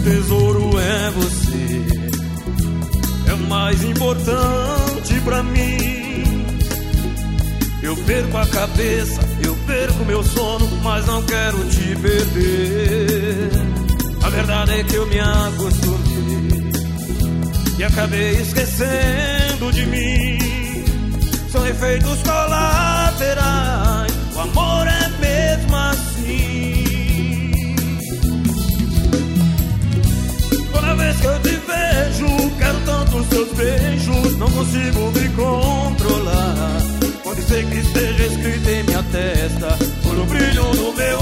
tesouro é você, é o mais importante pra mim. Eu perco a cabeça, eu perco meu sono, mas não quero te perder. A verdade é que eu me acostumei e acabei esquecendo de mim. São efeitos colaterais, o amor é mesmo assim. Toda vez que eu te vejo, quero tanto os seus beijos, não consigo me controlar. Pode ser que esteja escrito em minha testa, por um brilho no meu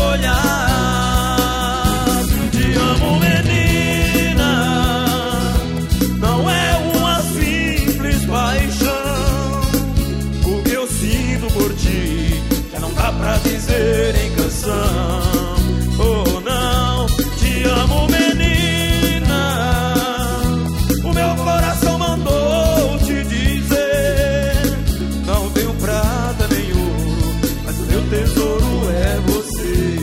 olhar. Te amo, menina, não é uma simples paixão. O que eu sinto por ti já não dá pra dizer em canção. Oh não, te amo, menina, o meu coração mandou te dizer. Não tenho prata nem ouro, mas o meu tesouro é você.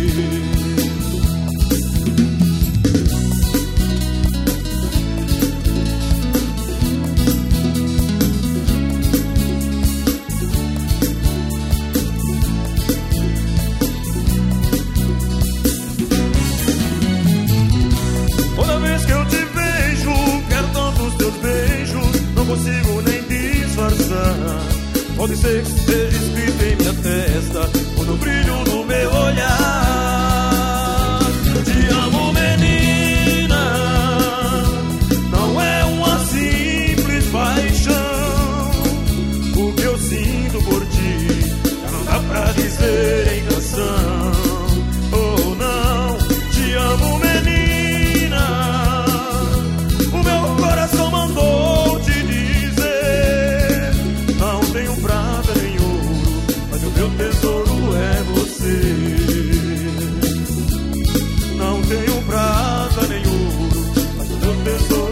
Toda vez que eu te vejo, quero tanto os teus beijos, não consigo nem disfarçar. Pode ser que esteja escrito em minha testa, ou no brilho do meu olhar. Te amo, menina, não é uma simples paixão. O que eu sinto por ti já não dá pra dizer em canção. Oh não, te amo, menina, o meu coração mandou te dizer. Não tenho prata nem ouro, mas o meu tesouro é você. Não tenho prata nem ouro, mas o meu tesouro